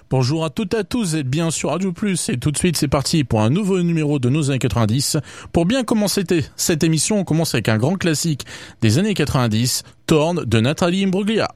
Bonjour à toutes et à tous, vous êtes bien sur Radio Plus et tout de suite c'est parti pour un nouveau numéro de nos années 90. Pour bien commencer cette émission, on commence avec un grand classique des années 90, Torn de Natalie Imbruglia.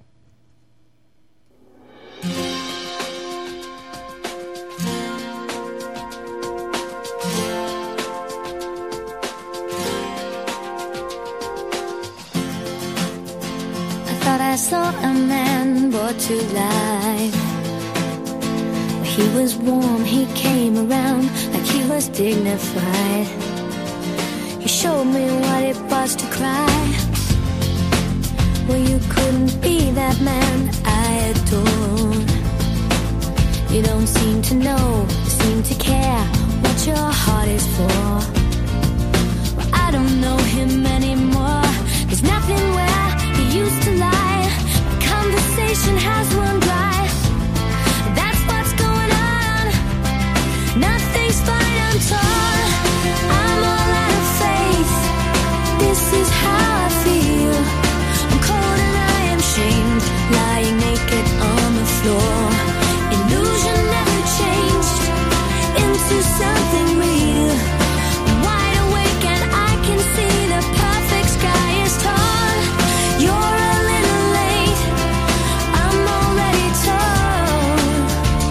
I saw a man brought to life. He was warm, he came around like he was dignified. He showed me what it was to cry. Well, you couldn't be that man I adored. You don't seem to know, seem to care what your heart is for. Well, I don't know him anymore. There's nothing where he used to lie. Conversation has run dry. That's what's going on. Nothing's fine, I'm torn. I'm all out of faith. This is how I feel. I'm cold and I am shamed, lying naked on the floor. Illusion never changed into something real. I'm wide awake and I can see the perfect sky is torn. You're a little late, I'm already torn.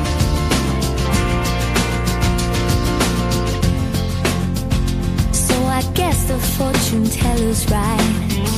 So I guess the fortune teller's right.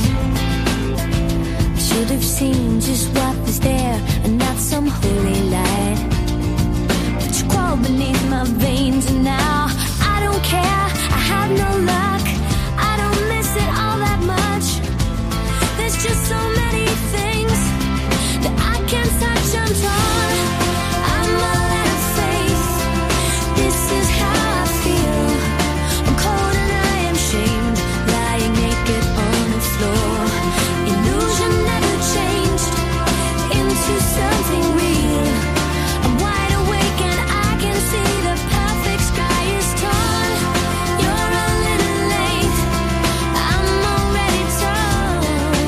I should have seen just what was there and not some holy light. But you crawl beneath my veins and now I don't care, I have no luck. I don't miss it all that much. There's just so many things that I can't touch, I'm torn. I'm all out of faith. This is how I feel. I'm cold and I am shamed, lying naked on the floor. Illusion never changed into something real. I'm wide awake and I can see the perfect sky is torn. You're a little late, I'm already torn.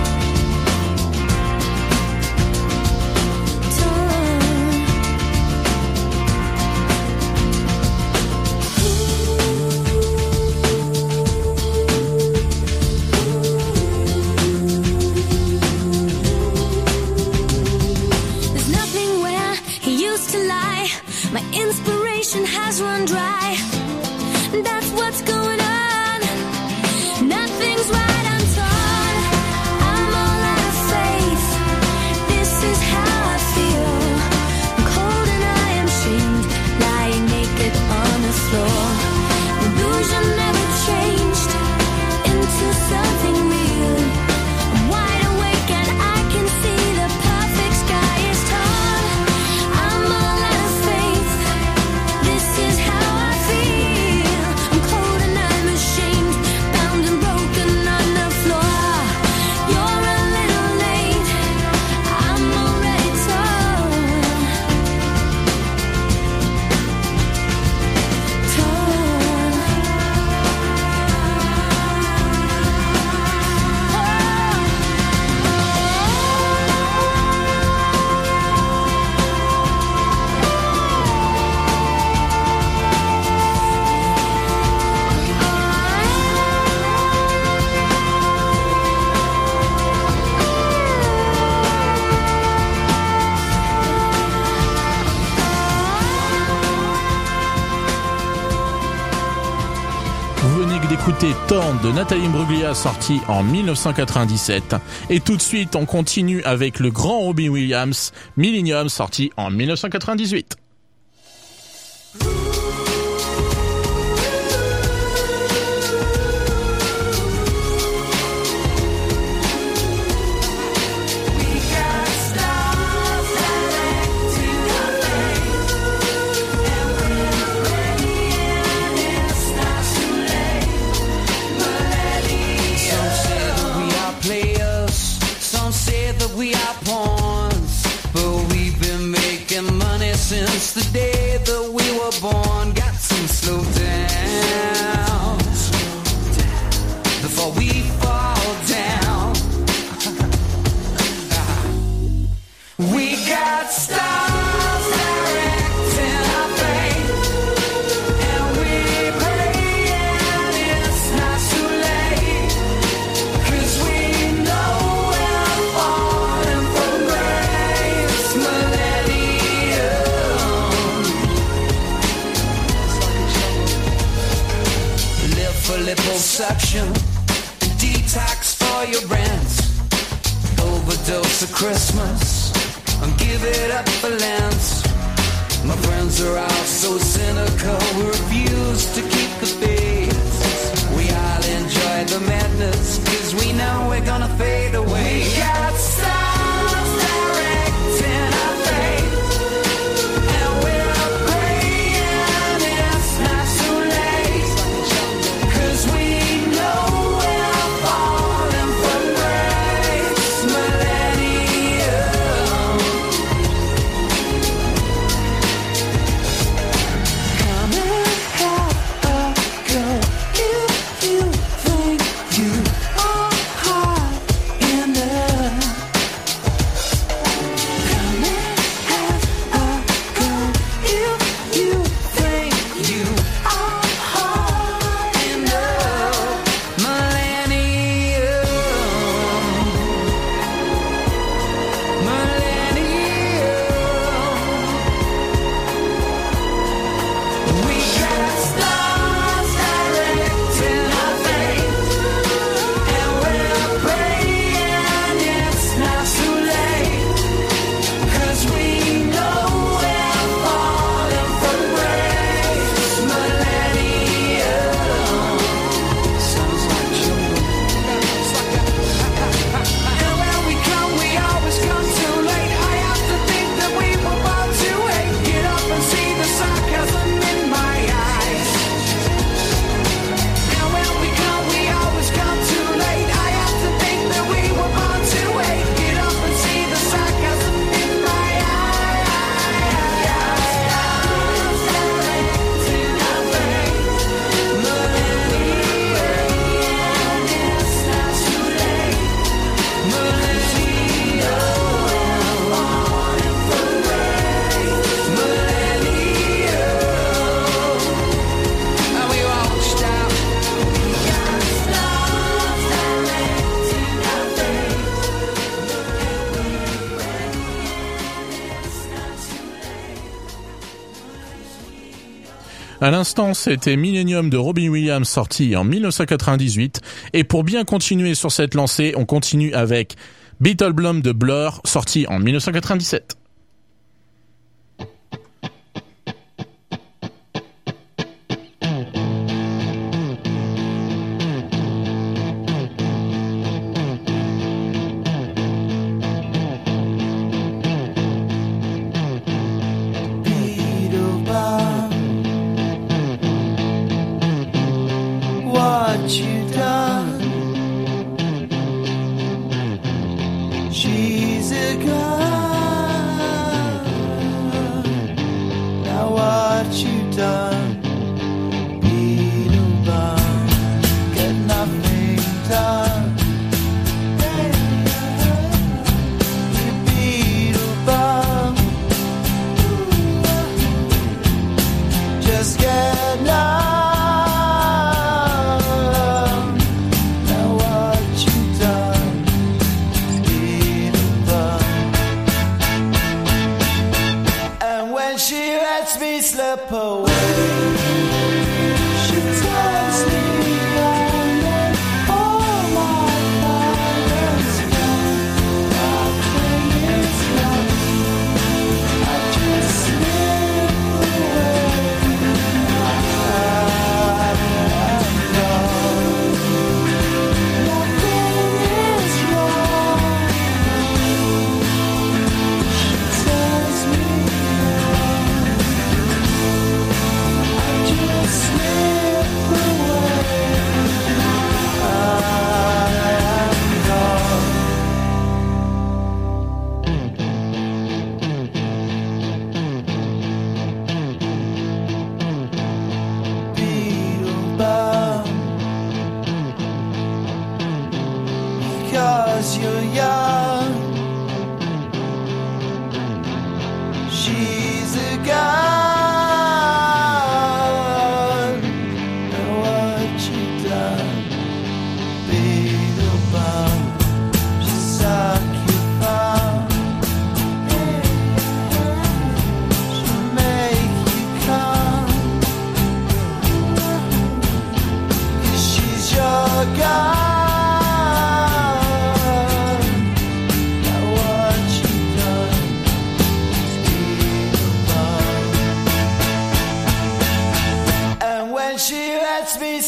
There's nothing where he used to lie. My inspiration has run dry. That's what's going on. Nothing's right, I'm torn. I'm all out of faith. This is how I feel. I'm cold and I am shamed, lying naked on the floor. Illusion never changed into something real. I'm wide awake and I can see the perfect sky is torn. I'm all out of faith. This is how I feel. I'm cold and I'm ashamed, bound and broken on the floor. You're a little late, I'm already torn. Vous venez d'écouter Torn de Natalie Imbruglia, sorti en 1997. Et tout de suite, on continue avec le grand Robbie Williams, Millennium, sorti en 1998. Some say that we are pawns, but we've been making money since the day that we were born. Got to slow down before we fall down. We got stars. suction, detox for your rent, overdose of Christmas, and give it up for Lent. My friends are all so cynical, we refuse to keep the faith. We all enjoy the madness, cause we know we're gonna fade away. We got stars directing our fate, and we're praying it's not too late, cause we know we're falling from grace. Millennium, come and have a go if you think you are hot enough. Come and have a go if you think you are hot enough. Millennium, we got stars directing our fate, and we're praying it's not too late, cause we know we're falling from grace. Millennium, sounds like jungle. And when we come, we always come too late. I have to think that we were born to hate. Get up and see the sarcasm in my eyes. And when we come, we always come too late. I have to think that we were born to hate. Get up and see the sarcasm in my À l'instant, c'était Millennium de Robbie Williams sorti en 1998. Et pour bien continuer sur cette lancée, on continue avec Beetle Blum de Blur sorti en 1997. Beetlebum, what you done? She's a gun. Now what you done? Beetlebum, get nothing done. You Beetlebum, just get numb. Now what you done, Beetlebum? And when she lets me slip away, she tells me that all my father's gone. Nothing is gone. I just slip away. Just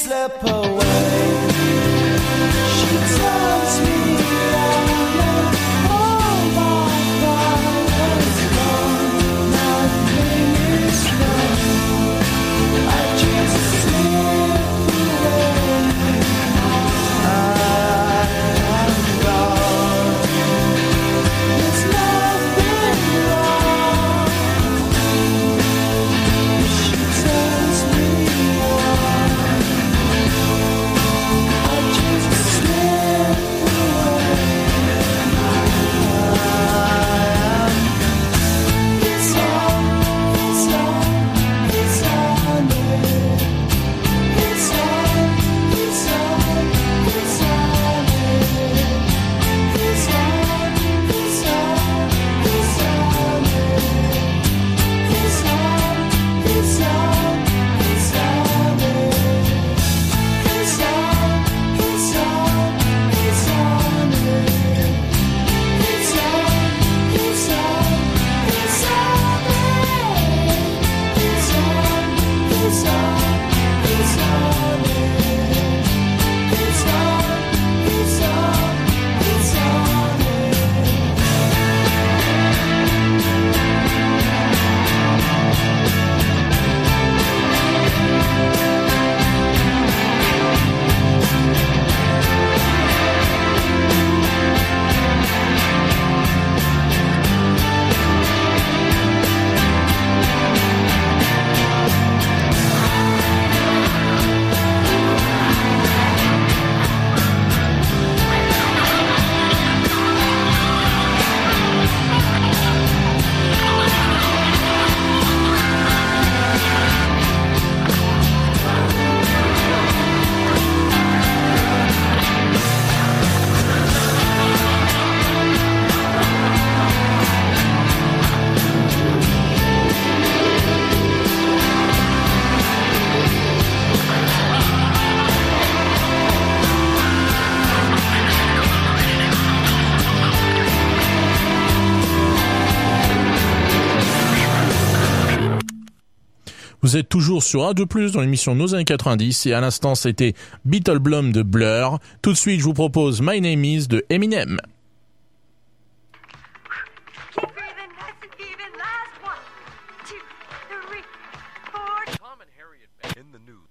slip away. She tells me that all my pride was gone. Nothing is wrong. I just slip away. I am gone. There's nothing wrong. She tells me I just slip away. It's on, it's on, it's on it. It's on, it's on, it's on it. It's on, it's on, it's on it. It's on, it's on, it's on it. It's on, it's on, it's on it. It's on, it's on, it's on it. It's on, it's on, it's on it. It's on, it's on, it's on it. Vous êtes toujours sur Radio Plus dans l'émission Nos années 90 et à l'instant c'était Beetle Blum de Blur. Tout de suite je vous propose My Name Is de Eminem. Keep breathing, nice and even. Last 1, 2, 3, 4. Tom and Harriet in the news.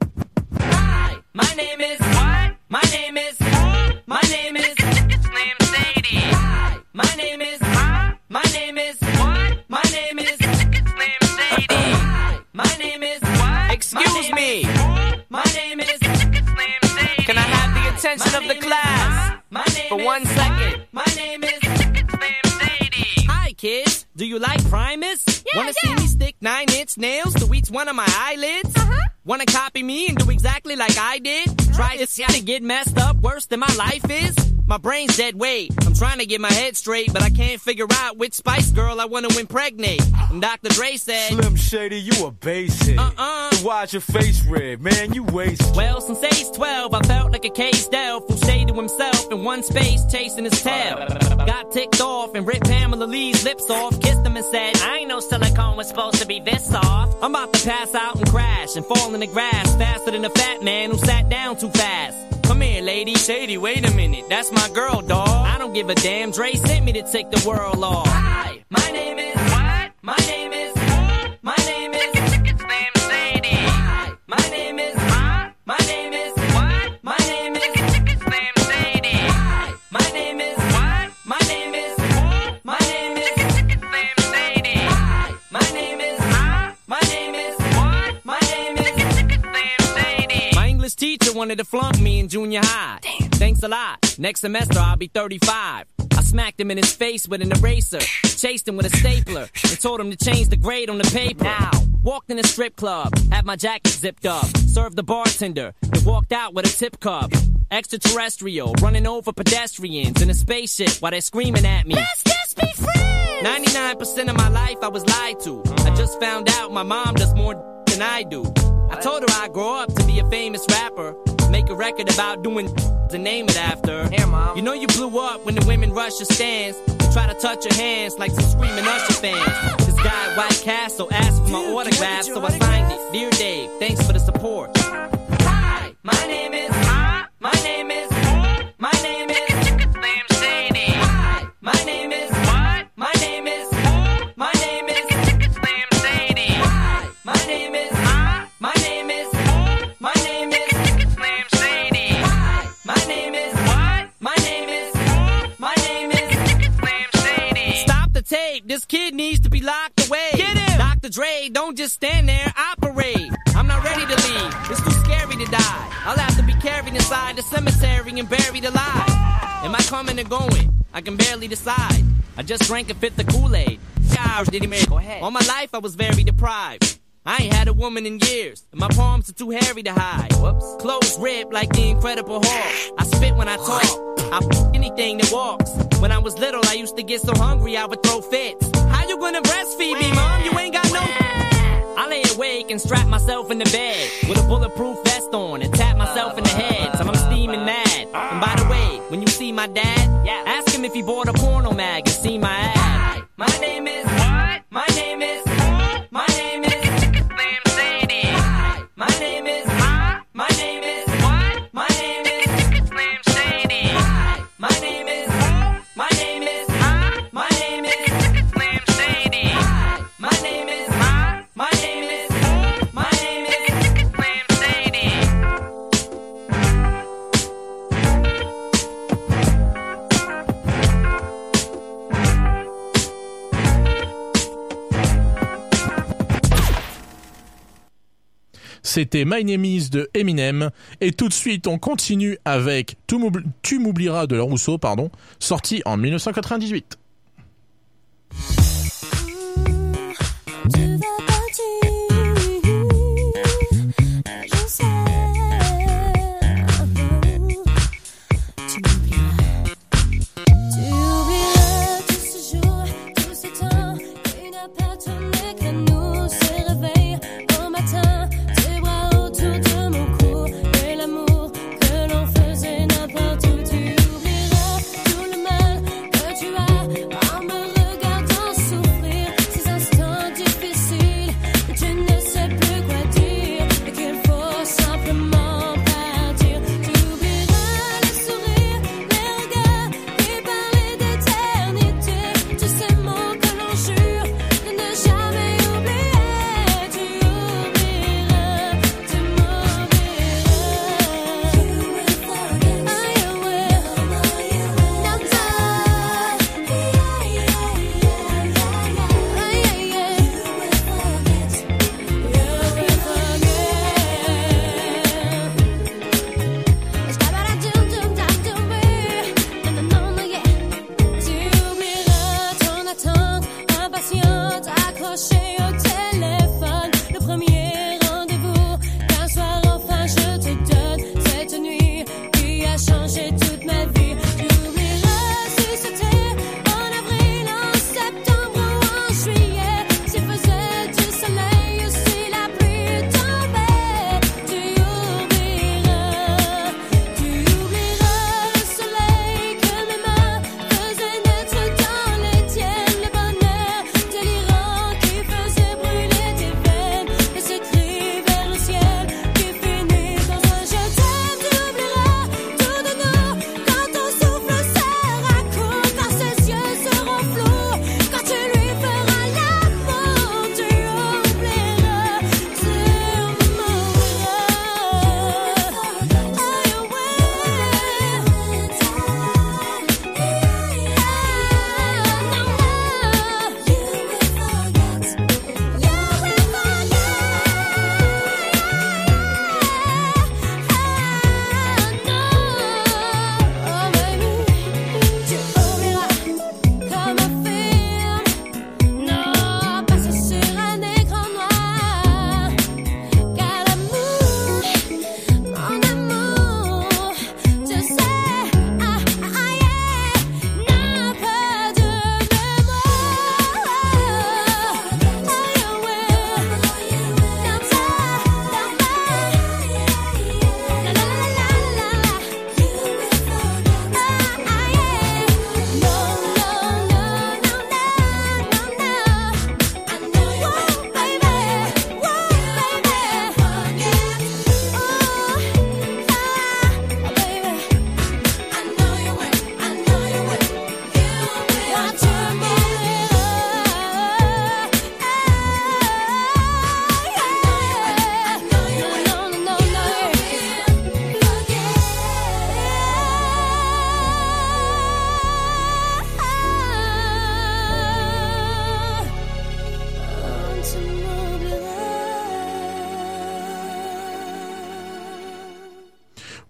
Hi, my name is what? My name is my name is Slim Shady. Hi, my name is my name is what? My name is Slim Shady. Hi, my name is what? Excuse me. My name is Slim Shady. Can I have the attention of the class for 1 second? My name is Slim Shady. Hi kids, do you like Primus? Wanna see me stick 9-inch nails to each one of my eyelids? Wanna copy me and do exactly like I did? Try this to get messed up worse than my life is? My brain's dead weight. I'm trying to get my head straight, but I can't figure out which Spice Girl I want to impregnate. And Dr. Dre said, Slim Shady, you a basic. So why's your face red? Man, you wasted. well, since age 12, I felt like a caged elf who stayed to himself in one space chasing his tail. Got ticked off and ripped Pamela Lee's lips off, kissed him and said, I ain't know silicone was supposed to be this soft. I'm about to pass out and crash and fall in the grass faster than a fat man who sat down too fast. Come here, lady. Shady, wait a minute. That's my girl, dawg. I don't give a damn. Dre sent me to take the world off. Hi, my name is what? My name is my name is Slim Shady. Hi, my name is my name is what? My name is Slim Shady. Hi, my name is what? My name is my name is Slim Shady. Hi, my name is my name is what? My name is Slim Shady. My English teacher wanted to flunk me in junior high. Damn. Thanks a lot. Next semester I'll be 35. I smacked him in his face with an eraser, chased him with a stapler, and told him to change the grade on the paper. Now, walked in a strip club, had my jacket zipped up, served the bartender, and walked out with a tip cup. Extraterrestrial, running over pedestrians in a spaceship while they're screaming at me. Let's just be friends! 99% of my life I was lied to. I just found out my mom does more than I do. I told her I'd grow up to be a famous rapper, make a record about doing to name it after. Here, Mom. You know you blew up when the women rush your stands and try to touch your hands like some screaming Usher fans. This guy at White Castle asked for my autograph, so I signed it. Dear Dave, thanks for the support. Hi, My name is, my name is, my name is Slim Shady. My name is, my name is, my name is Slim Shady. My name is, my name is, my name is Slim Shady. My name is, my name is, my name is Slim Shady. Stop the tape, this kid needs to be locked away. Get him! Dr. Dre, don't just stand there, operate. I'm not ready to leave, it's too scary to die. I'll have to be carried inside the cemetery and buried alive. Am I coming or going? I can barely decide. I just drank a fifth of Kool-Aid. Gosh, did he make? Go ahead. All my life I was very deprived. I ain't had a woman in years, and my palms are too hairy to hide. Whoops. Clothes ripped like the Incredible Hulk. I spit when I talk. I f anything that walks. When I was little, I used to get so hungry I would throw fits. How you gonna breastfeed me, mom? You ain't got no. I lay awake and strap myself in the bed with a bulletproof vest on and tap myself in the head till I'm steaming mad. And by the way, when you see my dad, ask him if he bought a porno mag and see my ad. My name is what? My name is. My name is Slim Shady. My name is. My name is what? My name is Slim Shady. My name is. My name is. My name is Slim Shady. My name is. My name is. My name is Slim Shady. C'était My Name Is de Eminem. Et tout de suite, on continue avec Tu m'oublieras de Rousseau, sorti en 1998. Tu vas partir, je sais. Tu m'oublieras. Tu oublieras tout ce jour, tout ce temps qui n'appartenait qu'à nous. Ce réveil au matin, tes bras autour de mon cou et l'amour que l'on faisait n'importe où. Tu oublieras tout le mal que tu as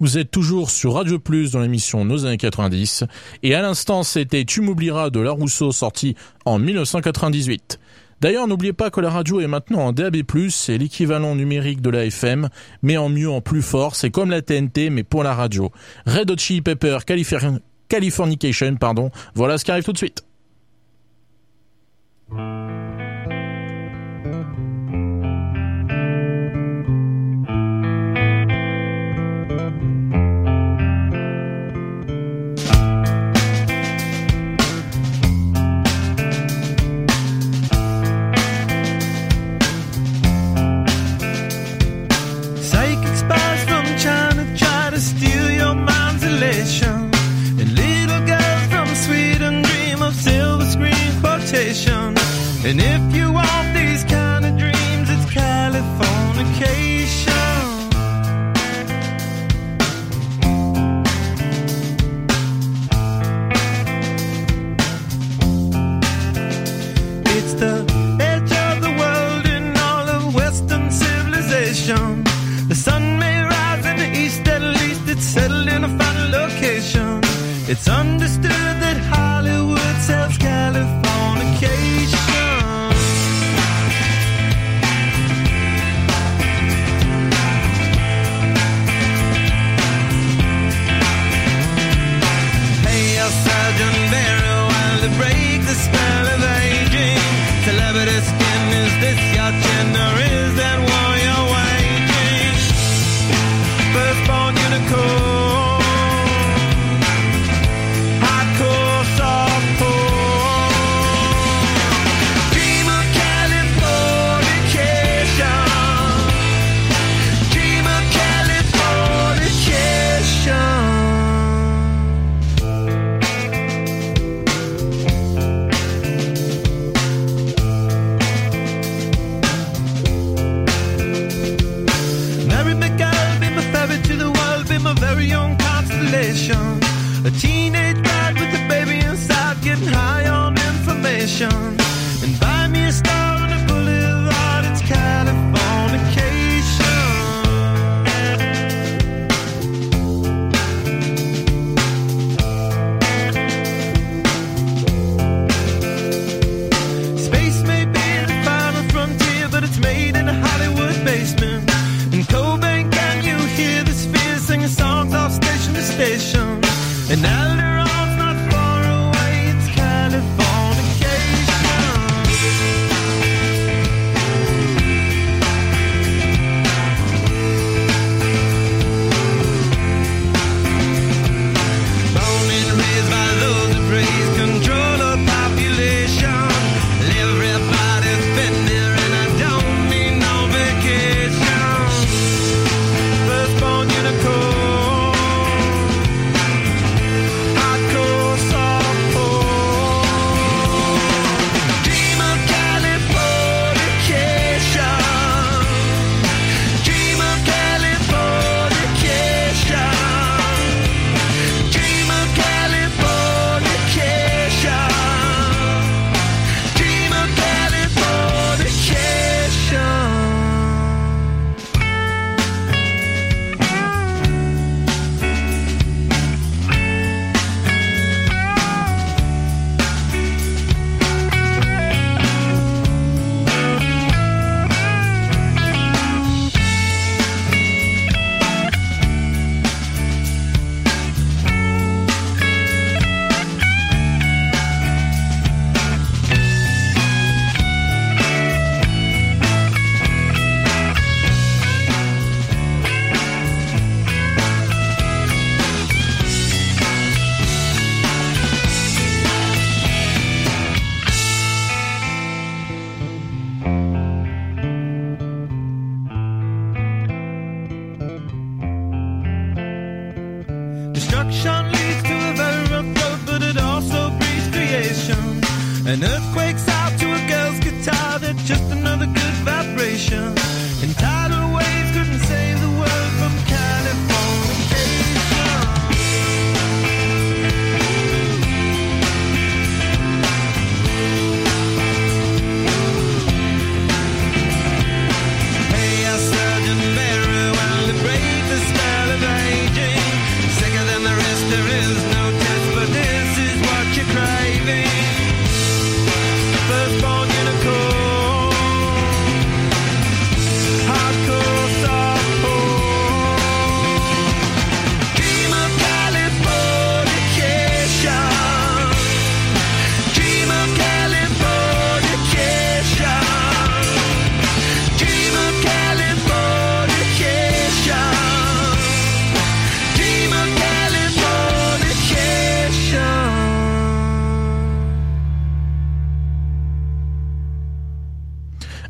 Vous êtes toujours sur Radio Plus dans l'émission Nos années 90. Et à l'instant, c'était Tu m'oublieras de La Rousseau, sorti en 1998. D'ailleurs, n'oubliez pas que la radio est maintenant en DAB+, c'est l'équivalent numérique de la FM, mais en mieux, en plus fort, c'est comme la TNT, mais pour la radio. Red Hot Chili Pepper, Californication, voilà ce qui arrive tout de suite. And little girls from Sweden dream of silver screen quotation. And if you want these kind of dreams, it's Californication. It's the edge of the world in all of Western civilization. The sun may rise in the east, at least it's settled in a final location. It's understood that Hollywood sells Californication. Hey, your Sergeant Barry, while to break the spell of aging. Celebrity skin, is this your chin or is that war you're waging? Firstborn unicorn.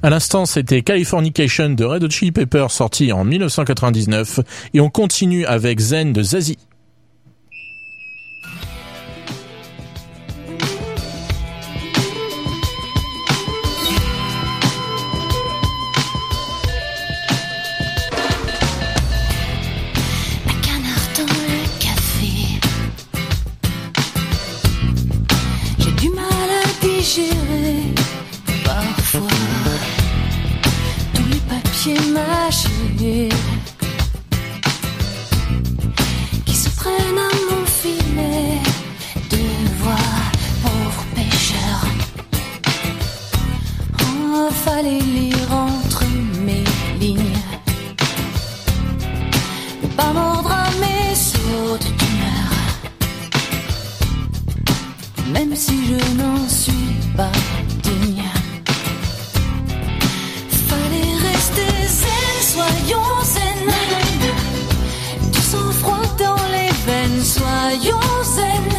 À l'instant, c'était Californication de Red Hot Chili Peppers sorti en 1999 et on continue avec Zen de Zazie. Un canard dans le café. J'ai du mal à digérer parfois tous les papiers mâchés qui se prennent à mon filet de voix, pauvre pêcheur. Oh, fallait lire entre mes lignes, ne pas mordre à mes sautes d'humeur, même si je n'en suis pas digne. Fallait rester zen, soyons zen, du sang-froid dans les veines, soyons zen,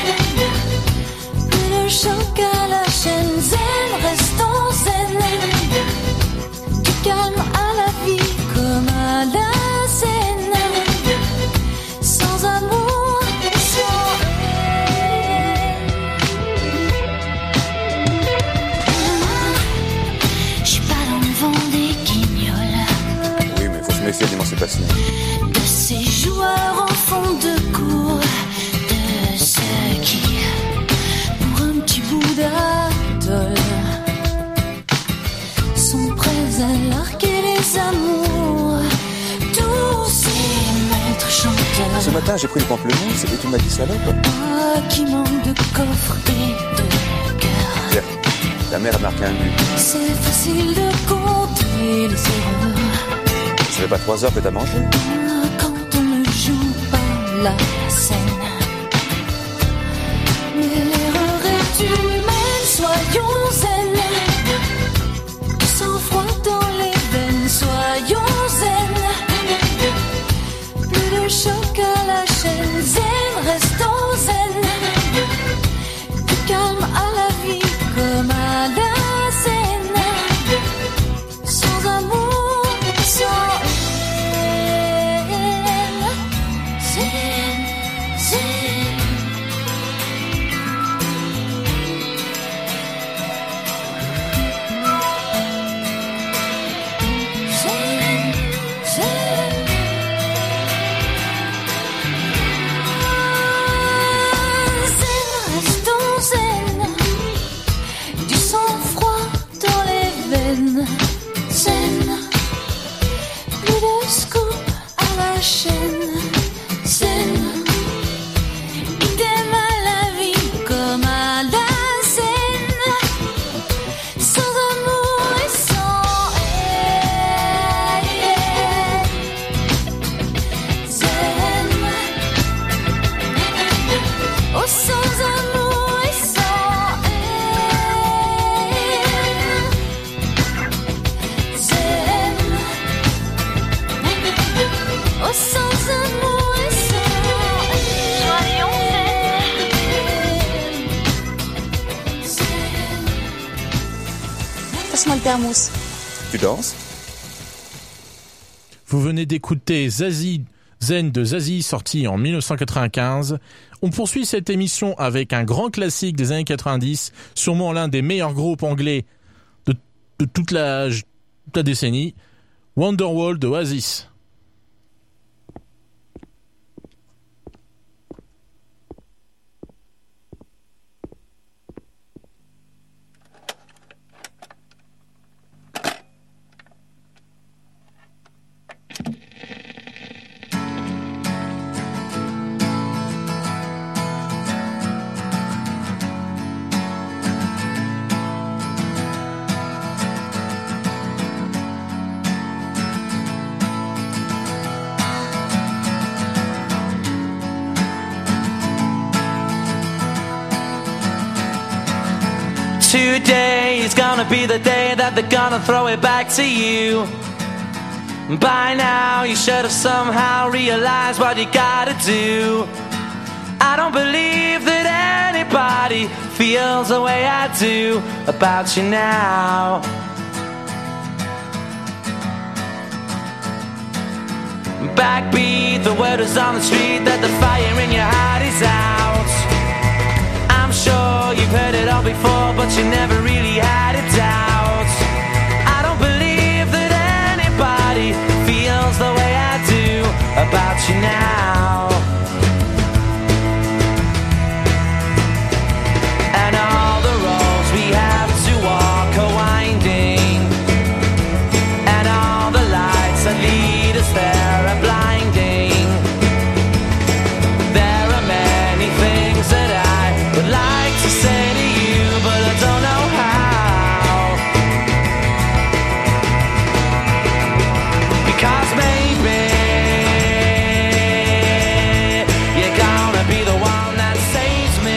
plus de choc à la chaîne, zen, restons zen, du calme à la vie comme à la scène, sans amour et sans je suis pas dans le vent des guignols, Oui, mais faut se méfier d'émancipation. de ces joueurs en fond de cour, de ceux qui, pour un petit bout d'atoll, sont prêts à larguer les amours, tous ces maîtres Ce chanteurs. matin, j'ai pris le pamplemousse et tu m'as dit salope. Ah, qui manque de coffre et de cœur. Tiens, ta mère a marqué un but. C'est facile de compter les erreurs Ça fait pas 3 heures que t'as mangé. quand on ne joue pas la scène. Mais l'erreur est humaine, soyons zen, du sang-froid dans les veines, soyons zen, plus de choc à la chaîne, zen, restons zen, du calme à la vie comme à la scène, sans amour, sans haine, zen, zen. Restons zen, du sang-froid dans les veines, zen, plus de scoop à la chaîne, zen, idem à la vie comme à la scène, sans amour et sans haine, zen, oh sans amour et sans haine, zen, oh sans amour et sans haine, soyons zen. Passe-moi le thermos. Tu danses? Vous venez d'écouter Zazie, Zen de Zazie, sorti en 1995. On poursuit cette émission avec un grand classique des années 90, sûrement l'un des meilleurs groupes anglais de toute la décennie, Wonderwall de Oasis. Today is gonna be the day that they're gonna throw it back to you. By now you should have somehow realized what you gotta do. I don't believe that anybody feels the way I do about you now. backbeat, the word is on the street that the fire in your heart is out. I'm sure you've heard it all before, but you never really had a doubt. I don't believe that anybody feels the way I do about you now. And all the roads we have to walk are winding, and all the lights that lead us there are blinding. There are many things that I would like to say to you, but I don't know how. Because maybe you're gonna be the one that saves me.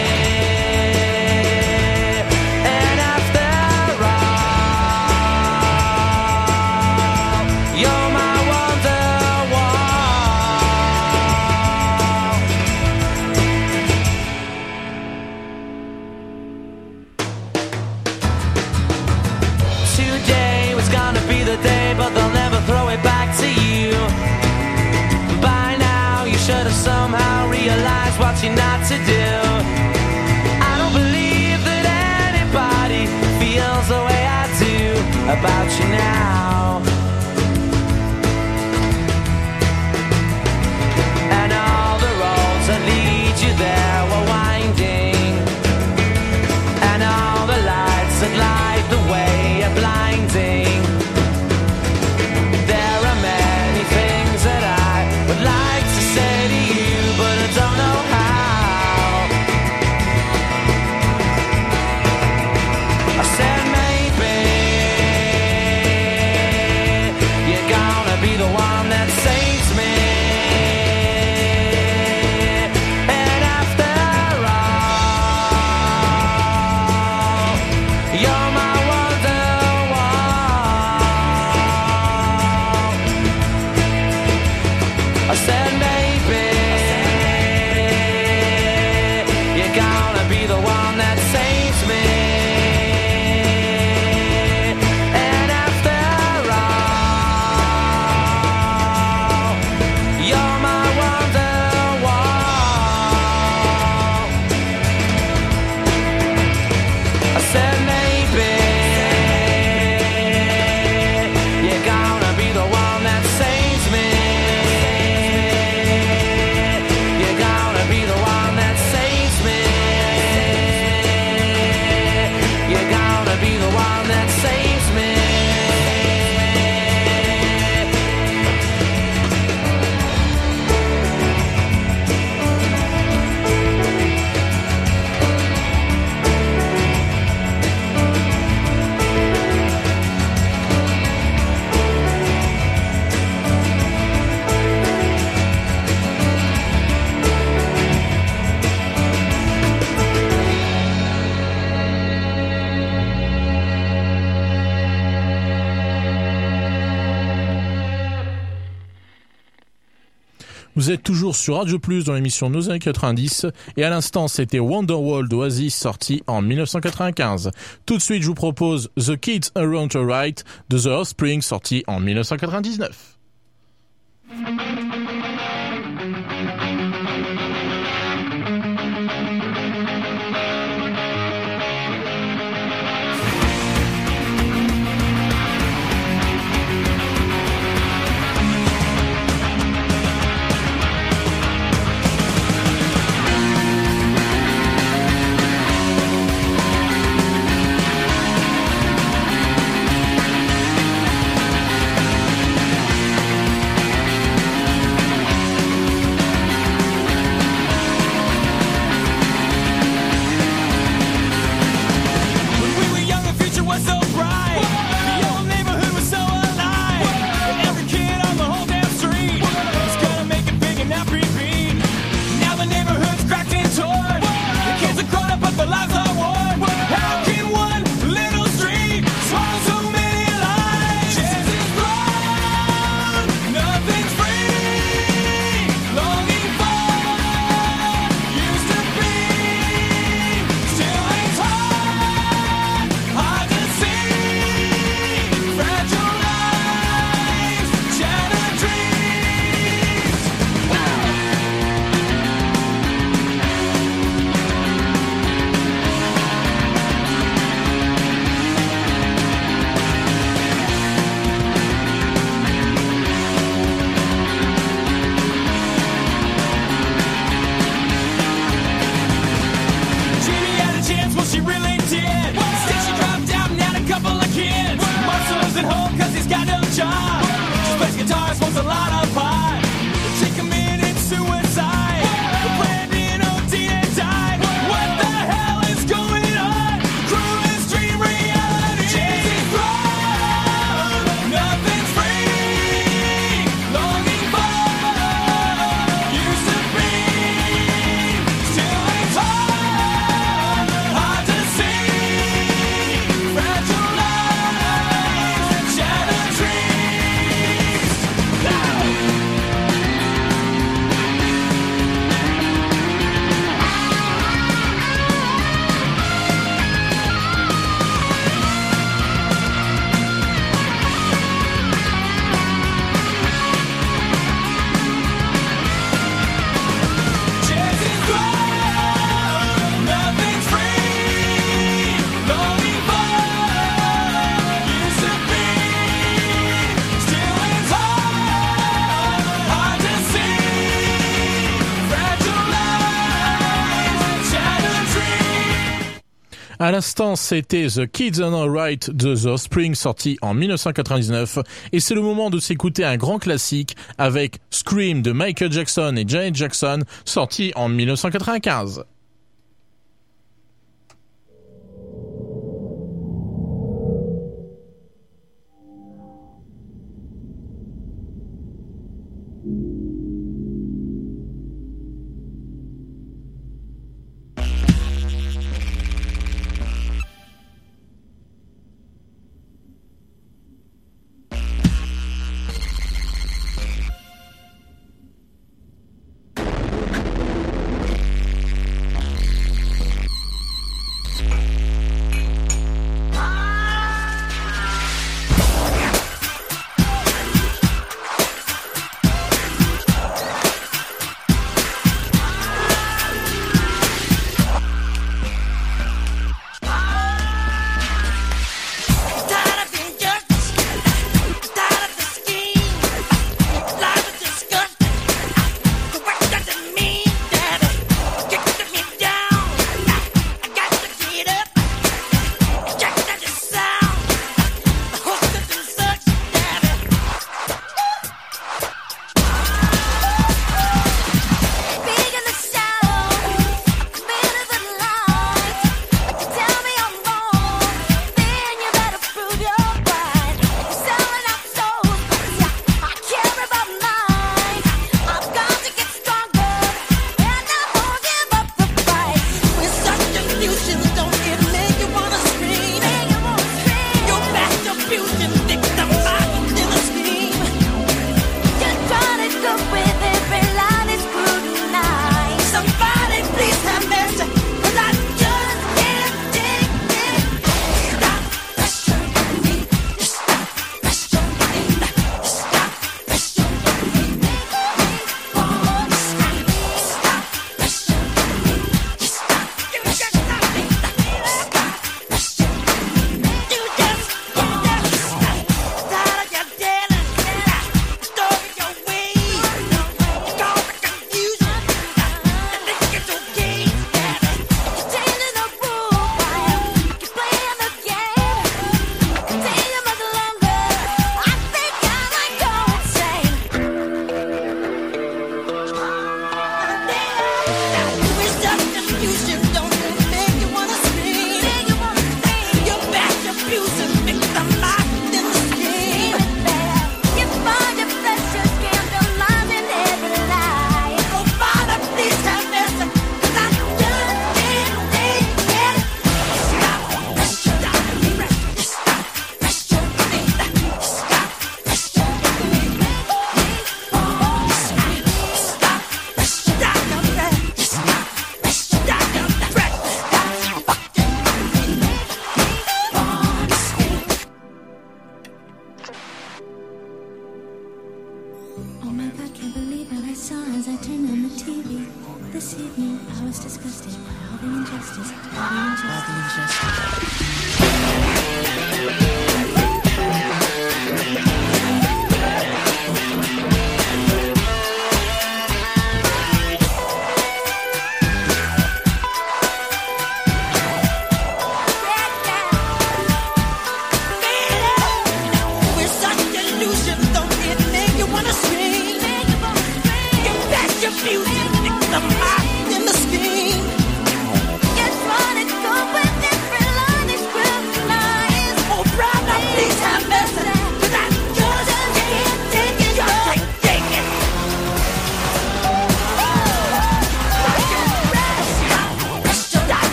And after all, you're my Wonderwall. Today was gonna be the day, but they'll never throw it back to you. By now you should have somehow realized what you're not to do. I don't believe that anybody feels the way I do about you now. And all the roads that lead you there were winding, and all the lights that light the way are blinding. There are many things that I would like to say to you, but I don't know how. I said maybe you're gonna be the one that saves me. And after all, you're my Wonderwall. I said maybe you're gonna be the one that saves me. And after all, you're my Wonderwall. I said maybe you're gonna be the one that saves me. You're gonna be the one that saves me. You're gonna be the one that saves me. Vous êtes toujours sur Radio Plus dans l'émission Nos années 90 et à l'instant c'était Wonderwall d'Oasis sorti en 1995. Tout de suite je vous propose The Kids Around Alright de The Offspring sorti en 1999. You're À l'instant, c'était The Kids Are Alright de The Offspring, sorti en 1999, et c'est le moment de s'écouter un grand classique avec Scream de Michael Jackson et Janet Jackson, sorti en 1995.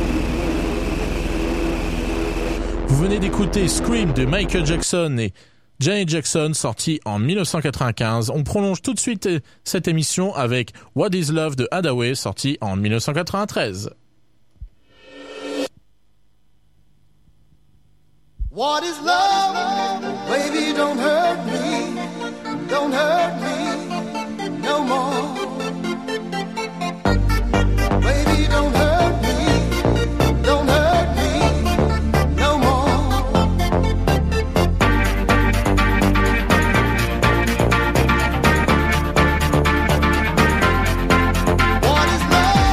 Vous venez d'écouter Scream de Michael Jackson et Janet Jackson, sorti en 1995. On prolonge tout de suite cette émission avec What is Love de Hathaway, sorti en 1993. What is love? Baby, don't hurt me no more. Baby, don't hurt me no more. What is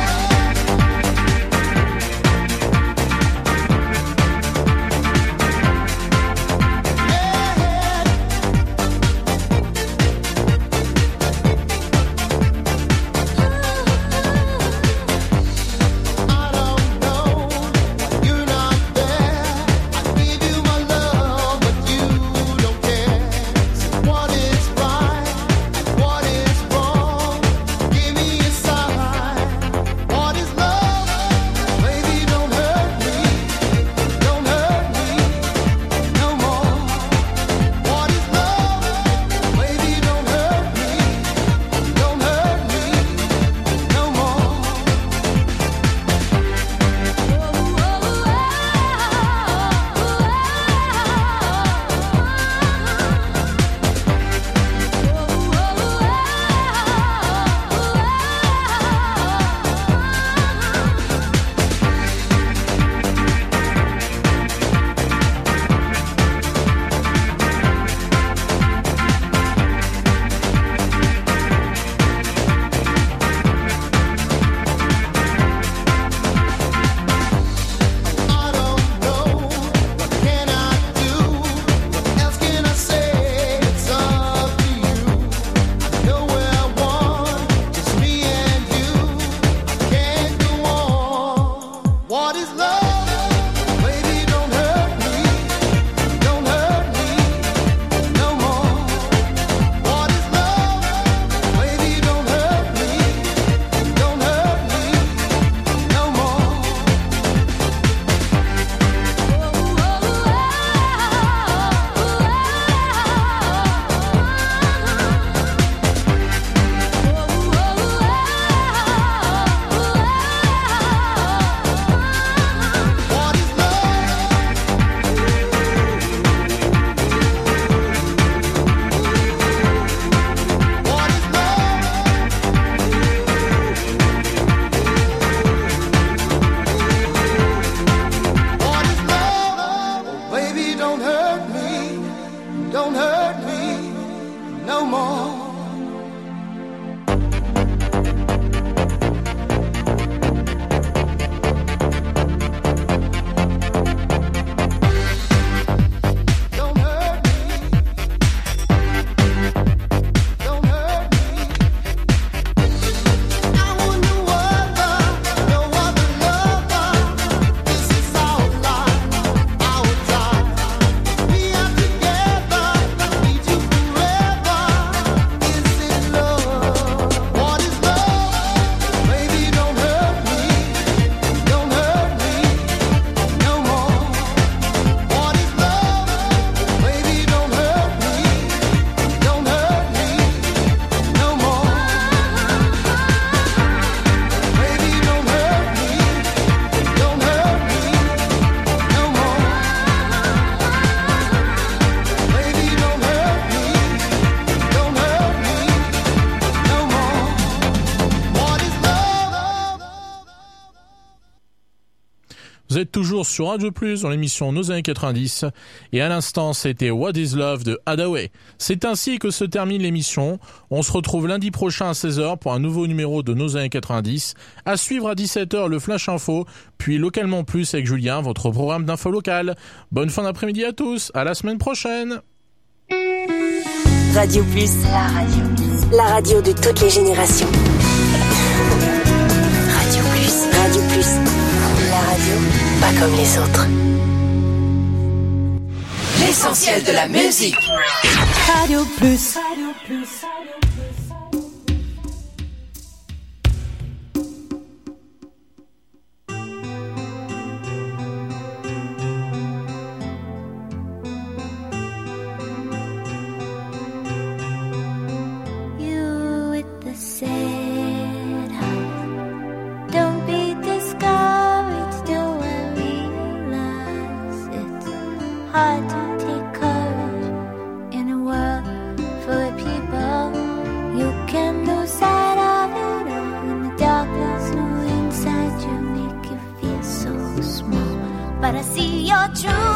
Vous êtes toujours sur Radio Plus dans l'émission Nos années 90 et à l'instant c'était What is Love de Hathaway. C'est ainsi que se termine l'émission. On se retrouve lundi prochain à 16h pour un nouveau numéro de Nos années 90. À suivre à 17h le Flash Info, puis Localement Plus avec Julien, votre programme d'info locale. Bonne fin d'après-midi à tous, à la semaine prochaine. Radio Plus, la radio de toutes les générations. Radio Plus, Radio Plus, la radio pas comme les autres. L'essentiel de la musique. Radio Plus. true.